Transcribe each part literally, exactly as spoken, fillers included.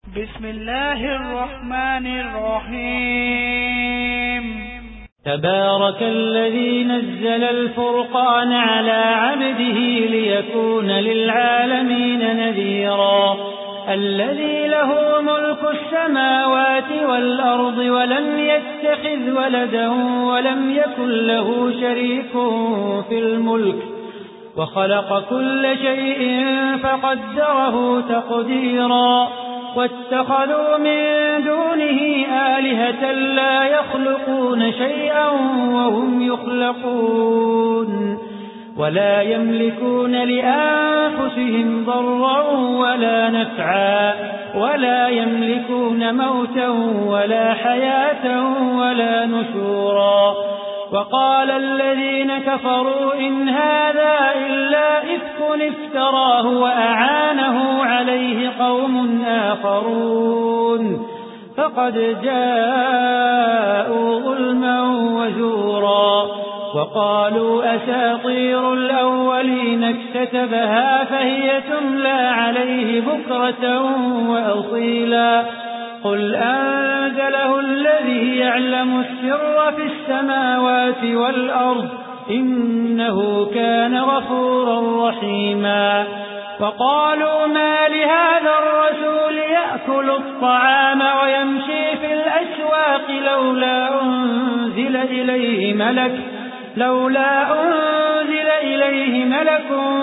بسم الله الرحمن الرحيم تبارك الذي نزل الفرقان على عبده ليكون للعالمين نذيرا الذي له ملك السماوات والأرض ولم يتخذ ولدا ولم يكن له شريك في الملك وخلق كل شيء فقدره تقديرا واتخذوا من دونه آلهة لا يخلقون شيئا وهم يخلقون ولا يملكون لأنفسهم ضرا ولا نفعا ولا يملكون موتا ولا حياة ولا نشورا وقال الذين كفروا إن هذا إلا إفك افتراه وأعانه عليه قوم آخرون فقد جاءوا ظلما وزورا وقالوا أساطير الأولين اكتتبها فهي تملى عليه بكرة وأصيلا قل أنزله الذي يعلم السر في السماوات والأرض إنه كان غفورا رحيما وقالوا ما لهذا الرسول يأكل الطعام ويمشي في الأسواق لولا أنزل إليه ملك لولا أنزل إليه ملك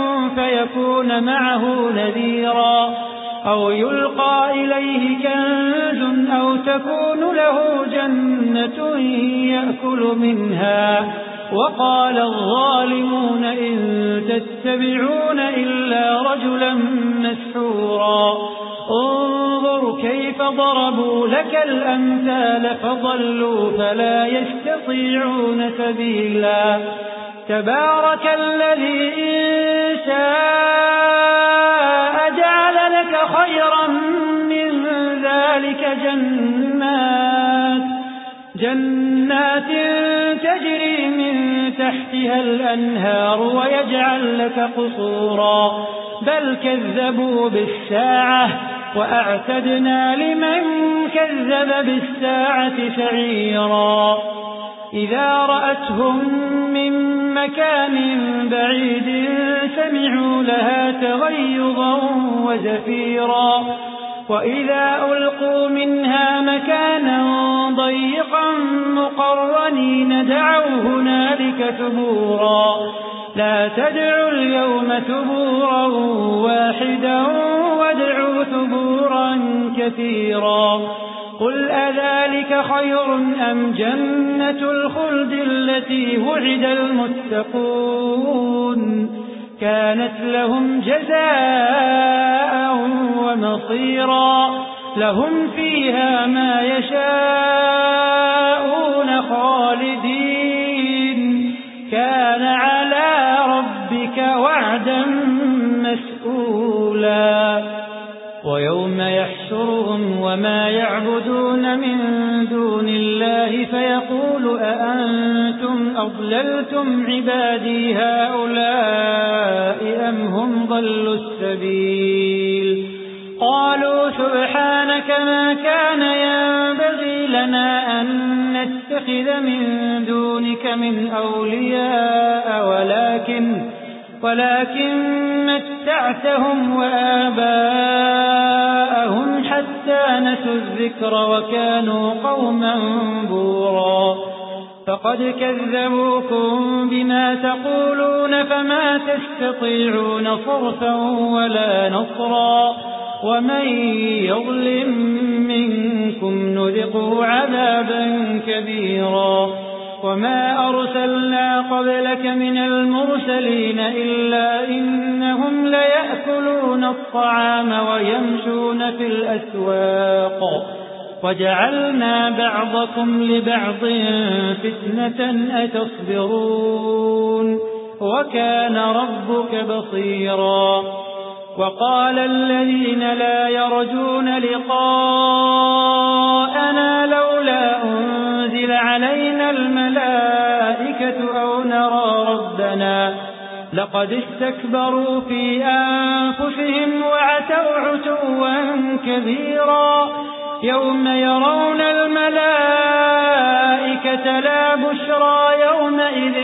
فيكون معه نذيرا أو يلقى إليه كنز أو تكون له جنة يأكل منها وقال الظالمون إن تتبعون إلا رجلا مسحورا انظر كيف ضربوا لك الأمثال فضلوا فلا يستطيعون سبيلا تبارك الذي إن شاء جعل لك خيرا من ذلك جنات جنات تجري من تحتها الأنهار ويجعل لك قصورا بل كذبوا بالساعة وأعتدنا لمن كذب بالساعة سعيرا إذا رأتهم من مكان بعيد سمعوا لها تغيظا وزفيرا وإذا ألقوا منها مكانا ضيقا مقرنين دعوا هنالك ثبورا لا تدعوا اليوم ثبورا واحدا وادعوا ثبورا كثيرا قل أذلك خير أم جنة الخلد التي وعد المتقون كانت لهم جزاء ومصيرا لهم فيها ما يشاءون خالدين كان على ربك وعدا مسئولا ويوم يحشرهم وما يعبدون من دون الله فيقول أأنتم أضللتم عبادي هؤلاء أم هم ضلوا السبيل قالوا سبحانك ما كان ينبغي لنا أن نتخذ من دونك من أولياء ولكن ولكن متعتهم وآباءهم حتى نسوا الذكر وكانوا قوما بورا فقد كذبوكم بما تقولون فما تستطيعون صرفا ولا نصرا ومن يظلم منكم نذقه عذابا كبيرا وما أرسلنا قبلك من المرسلين إلا إنهم ليأكلون الطعام ويمشون في الأسواق وجعلنا بعضكم لبعض فتنة أتصبرون وكان ربك بصيرا وقال الذين لا يرجون لقاءنا لولا أنزل علينا الملائكة أو نرى ربنا لقد استكبروا في أنفسهم وعتوا عتوا كبيرا يوم يرون الملائكة لا بشرى يومئذ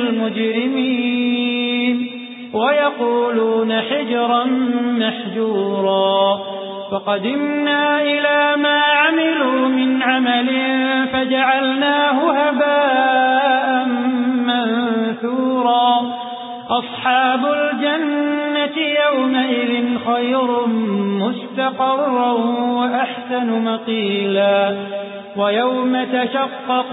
للمجرمين ويقولون حجرا محجورا فقدمنا إلى ما عملوا من عمل فجعلناه هباء منثورا أصحاب الجنة يومئذ خير مستقرا وأحسن مقيلا ويوم تشقق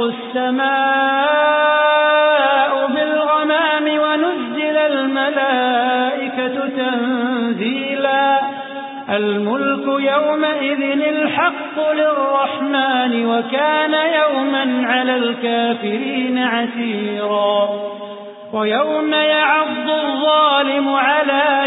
السماء بالغمام ونزل الملائكة تنزيلا الملك يومئذ الحق للرحمن وكان يوما على الكافرين عسيرا ويوم يعض الظالم على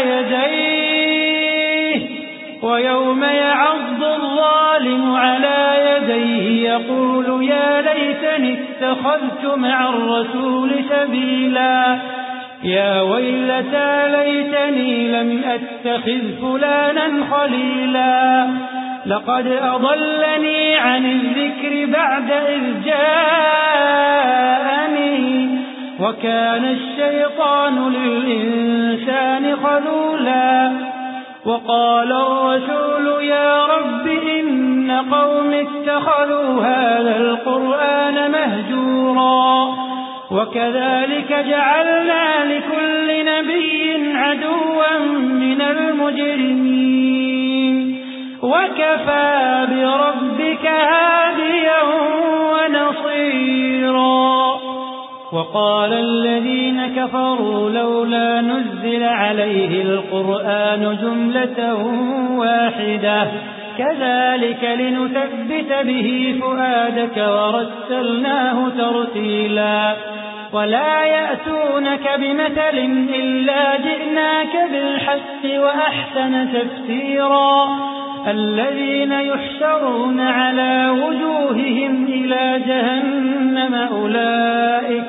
يديه ويوم يعض الظالم على يديه يقول يا ليتني اتخذت مع الرسول سبيلا يا ويلتى ليتني لم أتخذ فلانا خليلا لقد أضلني عن الذكر بعد إذ جاءني وكان الشيطان للإنسان خذولا وقال الرسول يا رب إن قوم اتخذوا هذا القرآن مهجورا وكذلك جعلنا لكل نبي عدوا من المجرمين وكفى بربك هاديا ونصيرا وقال الذين كفروا لولا نزل عليه القرآن جملة واحدة كذلك لنثبت به فؤادك ورتلناه ترتيلا ولا يأتونك بمثل إلا جئناك بالحق وأحسن تفسيرا الذين يحشرون على وجوههم إلى جهنم أولئك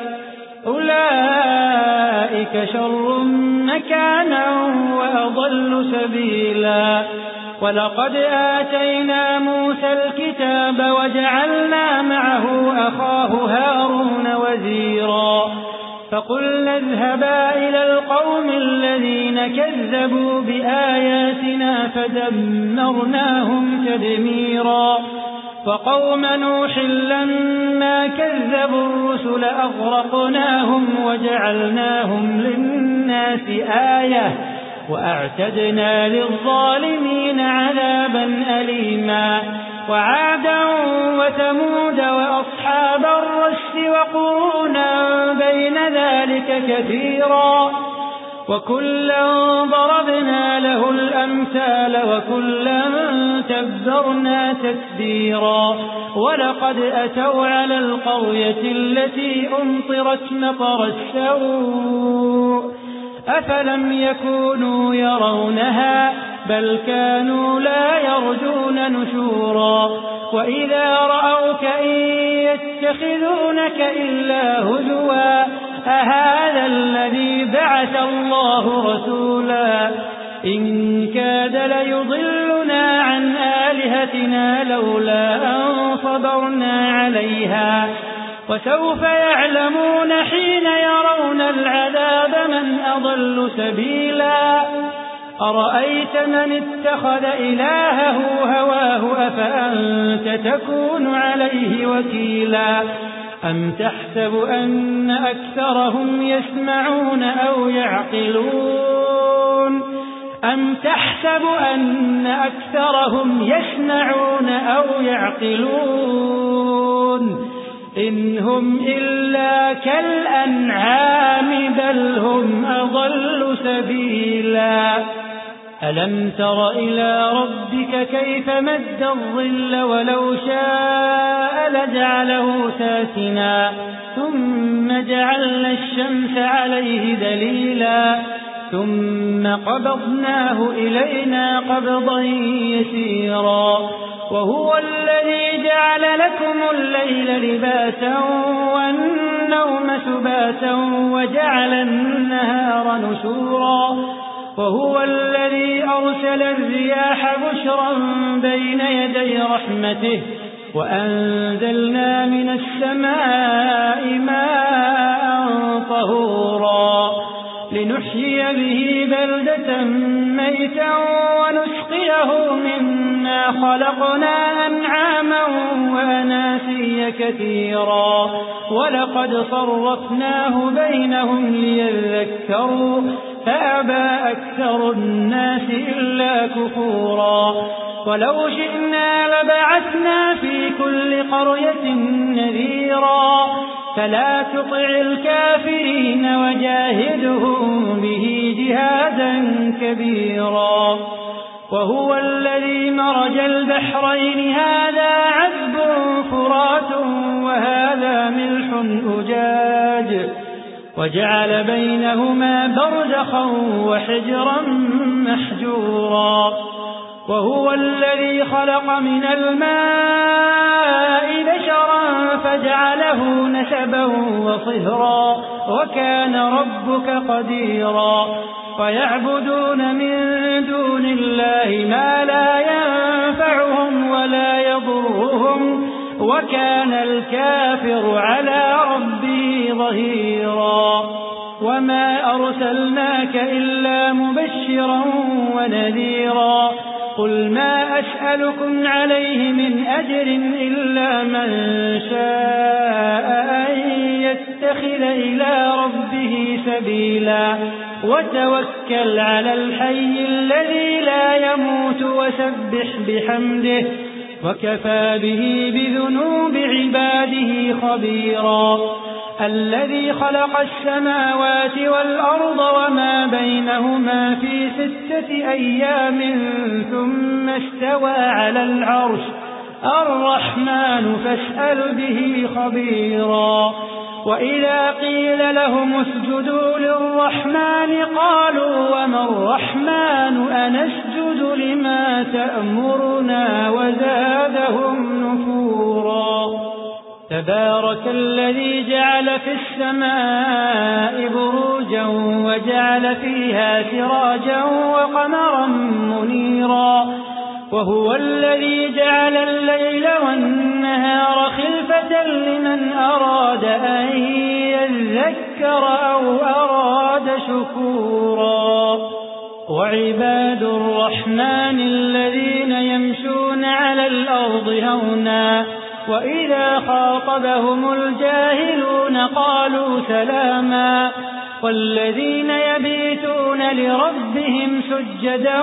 أولئك شر مكانا وأضل سبيلا ولقد آتينا موسى الكتاب وجعلنا معه أخاه هارون وزيرا فقلنا اذهبا إلى القوم الذين كذبوا بآياتنا فدمرناهم تدميرا وقوم نوح لما كذبوا الرسل أغرقناهم وجعلناهم للناس آية وأعتدنا للظالمين عذابا أليما وعادا وثمود وأصحاب الرس وقرونا بين ذلك كثيرا وكلا ضربنا له الأمثال وكلا تبرنا تتبيرا ولقد أتوا على القرية التي أمطرت مطر السوء أفلم يكونوا يرونها بل كانوا لا يرجون نشورا وإذا رأوك إن يتخذونك إلا هزوا أهذا الذي بعث الله رسولا إن كاد ليضلنا عن آلهتنا لولا أن صبرنا عليها وسوف يعلمون حين يرون العذاب من أضل سبيلا أرأيت من اتخذ إلهه هواه أفأنت تكون عليه وكيلا أم تحسب أن أكثرهم يسمعون أو يعقلون أم تحسب أن أكثرهم يسمعون أو يعقلون إن هم إلا كالأنعام بل هم أضل سبيلا ألم تر إلى ربك كيف مد الظل ولو شاء لجعله ساكنا ثم جعلنا الشمس عليه دليلا ثم قبضناه إلينا قبضا يسيرا وهو الذي جعل لكم الليل لباسا والنهار النوم سباتا وجعل النهار نشورا وهو الذي أرسل الرياح بشرا بين يدي رحمته وأنزلنا من السماء ماء طهورا لنحيي به بلدة ميتا ونسقيه مما خلقنا أنعاما وأناسيا كثيرا ولقد صرفناه بينهم ليذكروا فأبى أكثر الناس إلا كفورا ولو شئنا لبعثنا في كل قرية نذيرا فلا تطع الكافرين وجاهدهم به جهادا كبيرا وهو الذي مرج البحرين هذا عذب فرات وهذا ملح أجاج وجعل بينهما برزخا وحجرا محجورا وهو الذي خلق من الماء بشرا فجعله نسبا وصهرا وكان ربك قديرا ويعبدون من دون الله ما لا ينفعهم ولا يضرهم وكان الكافر على ربه ظهيرا وما أرسلناك إلا مبشرا ونذيرا قل ما أسألكم عليه من أجر إلا من شاء أن يتخذ إلى ربه سبيلا وتوكل على الحي الذي لا يموت وسبح بحمده وكفى به بذنوب عباده خبيرا الذي خلق السماوات والأرض وما بينهما في ستة أيام ثم استوى على العرش الرحمن فاسأل به خبيرا وإذا قيل لهم اسجدوا للرحمن قالوا وما الرحمن أنسجد لما تأمرنا وزادهم نفورا تبارك الذي جعل في السماء بروجا وجعل فيها سراجا وقمرا منيرا وهو الذي جعل الليل والنهار خلفة لمن أراد أن يذكر أو أراد شكورا وعباد الرحمن الذين يمشون على الأرض هونا وإذا خاطبهم الجاهلون قالوا سلاما والذين يبيتون لربهم سجدا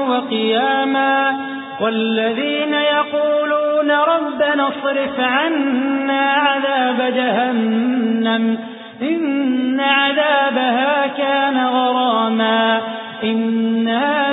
وقياما والذين يقولون ربنا اصرف عنا عذاب جهنم إن عذابها كان غراما إنها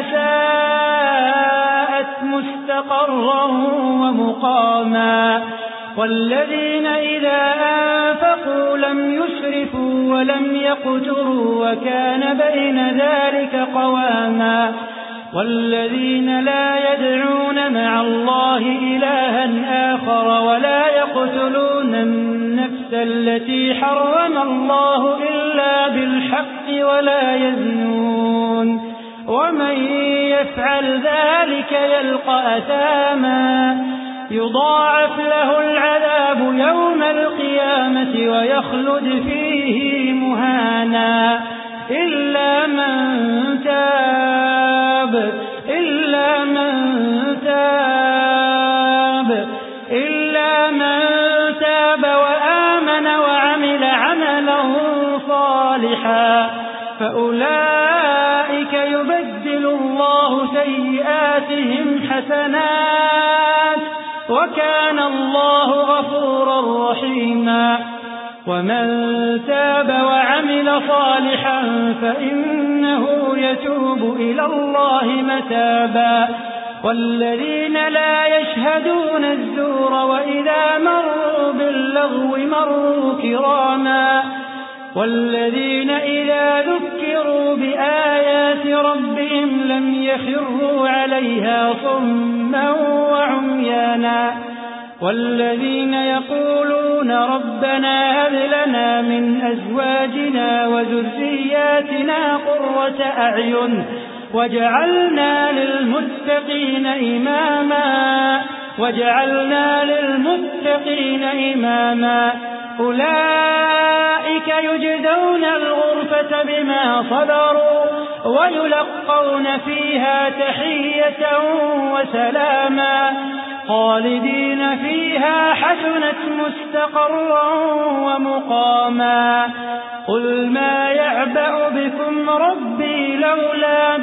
ساءت مستقرا ومقاما والذين إذا أنفقوا لم يسرفوا ولم يقتروا وكان بين ذلك قواما والذين لا يدعون مع الله إلها آخر ولا يقتلون النفس التي حرم الله إلا بالحق ولا يزنون ومن يفعل ذلك يلقى أثاما يضاعف له العذاب يوم القيامة ويخلد فيه مهانا إلا من تاب إلا من تاب إلا من تاب وآمن وعمل عملا صالحا فأولئك يبدل الله سيئاتهم حسنات وكان الله غفورا رحيما ومن تاب وعمل صالحا فإنه يتوب إلى الله متابا والذين لا يشهدون الزور وإذا مروا باللغو مروا كراما والذين إذا ذكروا بآيات ربهم لم يخروا عليها صما وعميانا والذين يقولون ربنا هب لنا من أزواجنا وذرياتنا قرة أعين وجعلنا للمتقين إماما وجعلنا للمتقين إماما أولئك يجزون الغرفة بما صبروا ويلقون فيها تحية وسلاما خالدين فيها حسنت مستقرا ومقاما قل ما يعبأ بكم ربي لولا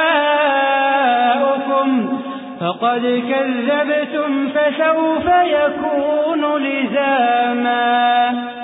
دعاؤكم فقد كذبتم فسوف يكون لزاما.